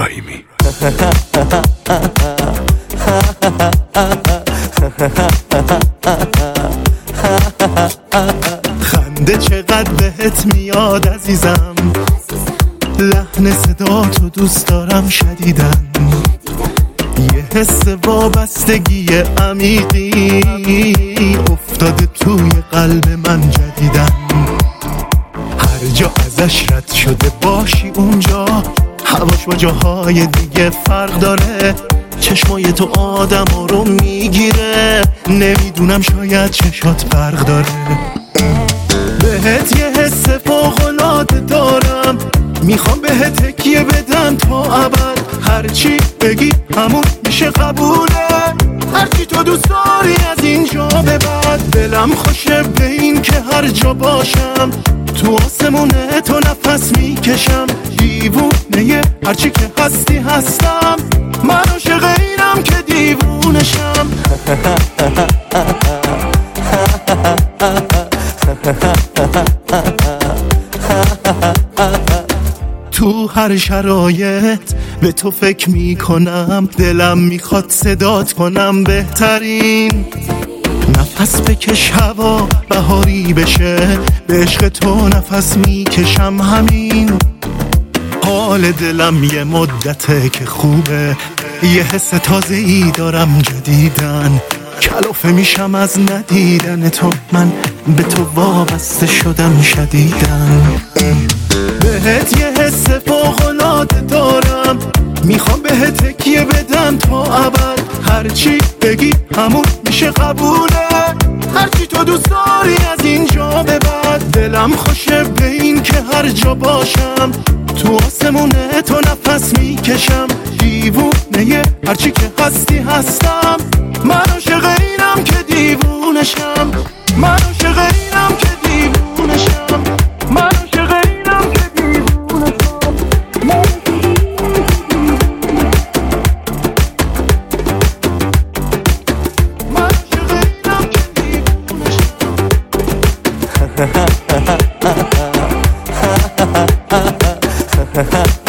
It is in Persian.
ابراهیمی. خنده چقدر بهت میاد عزیزم، لحن صدا تو دوست دارم شدیدن، یه حس وابستگی عمیقی افتاده توی قلب من جدیدن. هر جا ازش رد شده باشی اونجا، هواش با جاهای دیگه فرق داره، چشمای تو آدم رو میگیره، نمیدونم شاید چشات فرق داره. بهت یه حس فوق‌العاده دارم، میخوام بهت تکیه بدم تا ابد، هرچی بگی همون میشه قبوله، هرچی تو دوست داری از اینجا به بعد. دلم خوشه به این که هر جا باشم، تو آسمونه تو نفس میکشم، دیوونه هرچی که هستی هستم، من عاشق اینم که دیوونشم. تو هر شرایط به تو فکر میکنم، دلم میخواد صدات کنم بهترین. نفس بکش هوا بهاری بشه، به عشق تو نفس میکشم همین. حال دلم یه مدته که خوبه، یه حس تازه‌ای دارم جدیدن، کلافه میشم از ندیدن تو، من به تو وابسته شدم شدیدن. بهت یه حس فوق‌العاده دارم، میخوام بهت تکیه بدم تا ابد، هرچی بگی همون میشه قبوله، هرچی تو دوست داری از اینجا به بعد. دلم خوشه به این که هر جا باشم، تو آسمونه تو نفس میکشم، دیوونه هرچی که هستی هستم، من عاشق اینم که دیوونشم، من عاشق اینم که دیوونشم، من عاشق اینم که دیوونشم. من عاشق اینم که دیوونشم.